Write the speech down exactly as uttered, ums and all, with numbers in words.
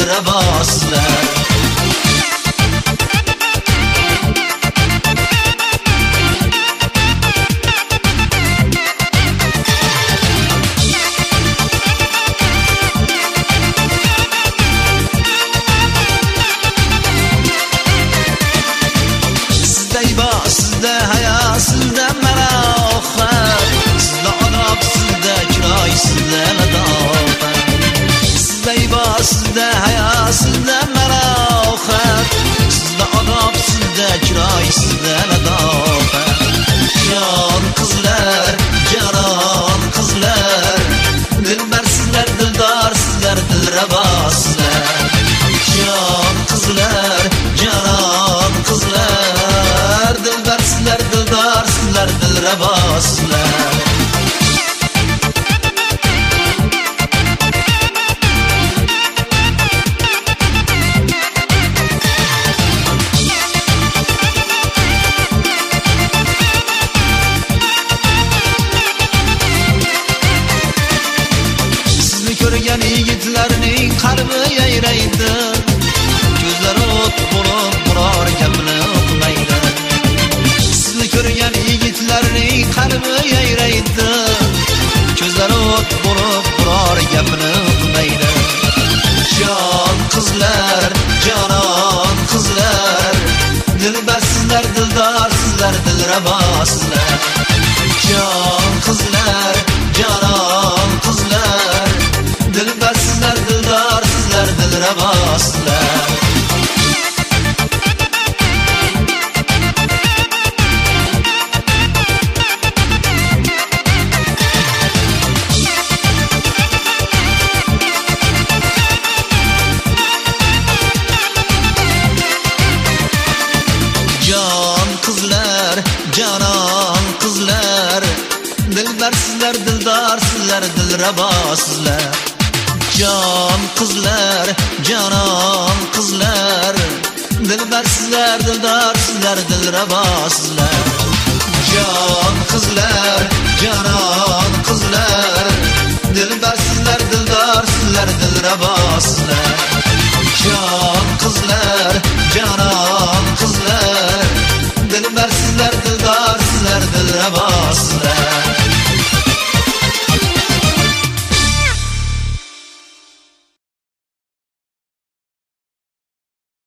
dilraboslar. Sizda hayo, sizda maroqat, sizda odob, sizda chiroy, sizda ladofat. Sizda ibo, sizda hayo, sizda maroqat, sizda odob, sizda chiroy, sizda ladofat. Jon qizlar, jaron qizlar, dilbar sizlar, dildor sizlar, dilraboslar. Jon qizlar, jaron qizlar, dilbar sizlar, dildor sizlar, dilraboslar. Sizni ko'rgan yigitlarning qalbi yayraydi, ko'zlari o't bo'lib biror gapni uqmaydi. Sizni ko'rgan yigitlarning qalbi yayraydi, ko'zlari o't bo'lib biror gapni uqmaydi. Jon qizlar, jaron qizlar, dilbar sizlar, dildor sizlar, dilraboslar. Jon qizlar, jaron qizlar, dilbar sizlar, dildor sizlar, dilraboslar. Jon qizlar, jaron qizlar, dilbar sizlar, dildor sizlar, dilraboslar. Jon qizlar, jaron qizlar, dilbar sizlar, dildor sizlar, dilraboslar. Jon qizlar, jaron qizlar, dilbar sizlar, dildor sizlar, dilraboslar. Jon qizlar, jaron qizlar, dilbar sizlar, dildor sizlar, dilraboslar.